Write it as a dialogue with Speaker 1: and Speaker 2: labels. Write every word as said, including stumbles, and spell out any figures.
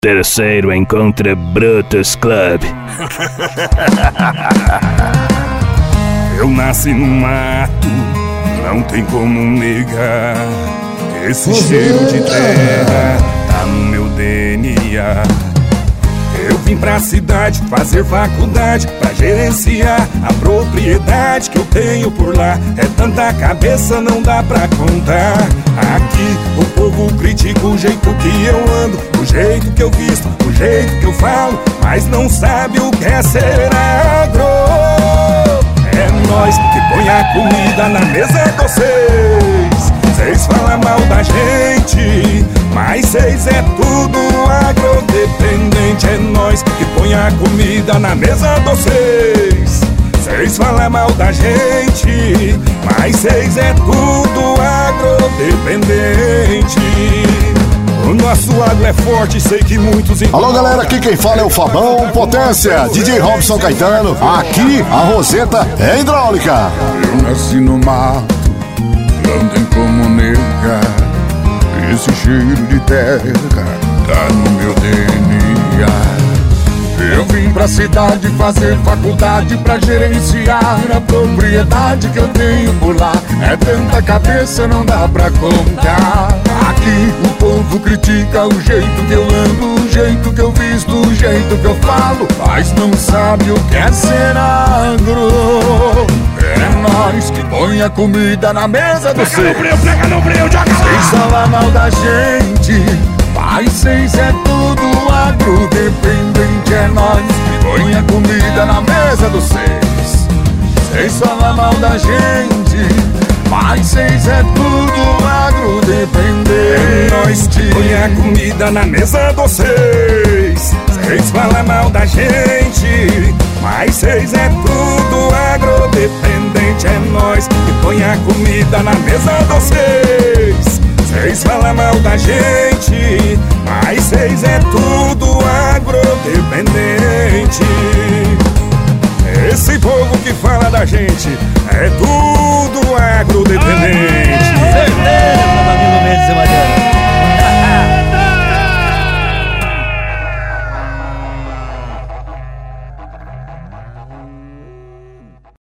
Speaker 1: Terceiro encontro Brutus Club.
Speaker 2: Eu nasci no mato, não tem como negar. Esse cheiro de terra tá no meu D N A. Eu vim pra cidade fazer faculdade pra gerenciar a propriedade que eu tenho por lá. É tanta cabeça, não dá pra contar. Aqui o povo critica o jeito que eu ando, o jeito que eu visto, o jeito que eu falo, mas não sabe o que é ser agro. É nós que põe a comida na mesa de vocês. Cês falam mal da gente, mas cês é tudo agrodependente. É nós que põe a comida na mesa de vocês. Cês falam mal da gente, mas cês é tudo agrodependente. O nosso agro é forte, sei que muitos...
Speaker 3: Alô galera, aqui quem fala é o Fabão Potência, D J Robson Caetano. Aqui a Roseta é hidráulica.
Speaker 2: Eu nasci no mato, não tem como negar. Esse cheiro de terra tá no meu D N A. Eu vim pra cidade fazer faculdade pra gerenciar a propriedade que eu tenho por lá. É tanta cabeça, não dá pra contar. Aqui o povo critica o jeito que eu ando, o jeito que eu visto, o jeito que eu falo, mas não sabe o que é ser agro. É nós que põe a comida na mesa do céu. Pega no breu, pega no breu, joga lá. Cês falam mal da gente, mas cês é tudo agrodependente. É nós que põe a comida na mesa do cês. Cês falam mal da gente, mas cês é tudo agrodependente. É nós que põe a comida na mesa de vocês. Cês falam mal da gente, mas cês é tudo agrodependente. É nós que põe a comida na mesa de vocês. Cês falam mal da gente, mas cês é tudo agrodependente. Esse povo que fala da gente é tudo agrodependente.